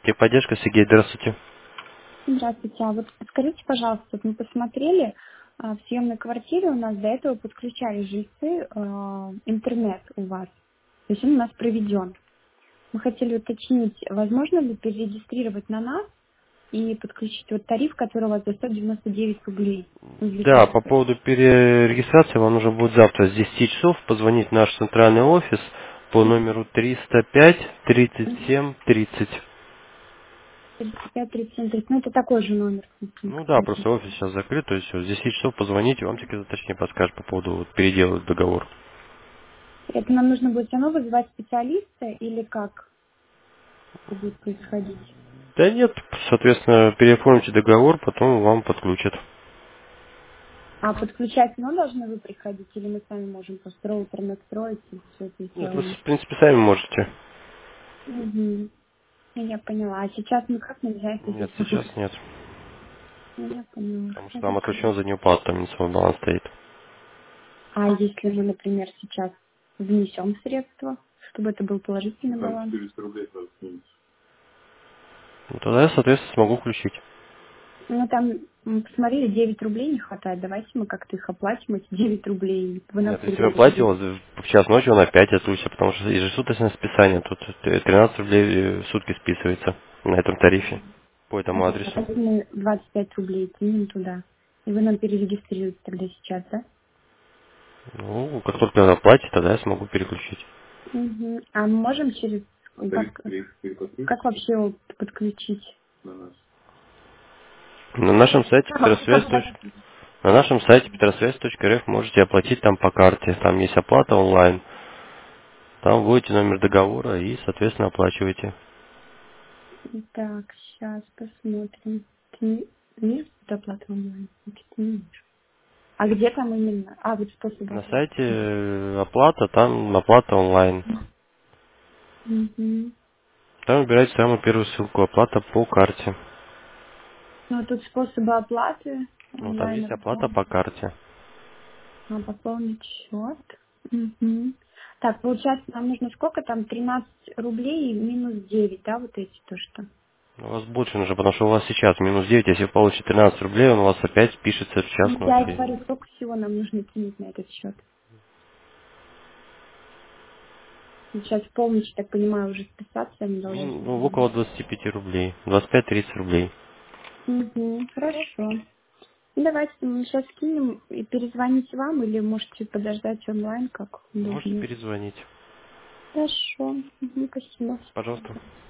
Техподдержка, Сергей, здравствуйте. Здравствуйте. А вот скажите, пожалуйста, вот мы посмотрели, в съемной квартире у нас до этого подключали жильцы интернет у вас. То есть он у нас проведен. Мы хотели уточнить, возможно ли перерегистрировать на нас и подключить вот тариф, который у вас за 199 рублей. Да, по Увеличился. поводу перерегистрации вам нужно будет завтра с 10 часов позвонить в наш центральный офис по номеру 305 37 30. 35-37. Ну, это такой же номер. Ну да, просто офис сейчас закрыт, то есть с 10 часов позвоните, вам теперь точнее подскажет по поводу вот, передела договора. Это нам нужно будет все равно вызывать специалиста или как это будет происходить? Да нет, соответственно, переоформите договор, потом вам подключат. А подключать но должны вы приходить, или мы сами можем просто роутер настроить и все это Нет, вы, сделаем? в принципе, сами можете. Угу. Я поняла. А сейчас никак нельзя это Нет, сделать? сейчас нет. Я поняла. Потому что там Хорошо. отключен за неуплату, там не свой баланс стоит. А если мы, например, сейчас внесем средства, чтобы это был положительный баланс? Ну, тогда я, соответственно, смогу включить. Ну, там, посмотрели, 9 рублей не хватает. Давайте мы как-то их оплатим, эти 9 рублей. Вы нам Нет, если вы платите, у вас в час ночи он опять отключится, потому что ежесуточное списание, тут 13 рублей в сутки списывается на этом тарифе по этому Хорошо. адресу. Давайте мы 25 рублей кинем туда. И вы нам перерегистрируете тогда сейчас, да? Ну, как только вы оплатите, тогда я смогу переключить. Угу. А мы можем через... как вообще его подключить? На нашем сайте Как Петросвязь. вообще? На нашем сайте petrosвязь.рф можете оплатить там по карте. Там есть оплата онлайн. Там вводите номер договора и, соответственно, оплачиваете. Так, сейчас посмотрим. Ты не видишь доплату онлайн? Значит, не вижу. А где там именно? А, вот способ На оплаты. сайте оплата, там оплата онлайн. Угу. Там выбирайте самую первую ссылку оплата по карте. Ну, тут способы оплаты Ну, там онлайн. есть оплата по карте. Пополнить счет. Угу. Так, получается, нам нужно сколько там? 13 рублей и минус 9, да, вот эти то, что? У вас больше нужно, потому что у вас сейчас минус 9, если вы получите 13 рублей, он у вас опять пишется в час Ну, я и ночи. говорю, сколько всего нам нужно кинуть на этот счет. Сейчас в полночь, так понимаю, уже списаться не должны. Ну, около 25 рублей. 25-30 рублей. Угу, хорошо. Ну, давайте мы сейчас скинем и перезвонить вам, или можете подождать онлайн, как Можете удобнее. перезвонить. Хорошо. Мгм, спасибо. Пожалуйста.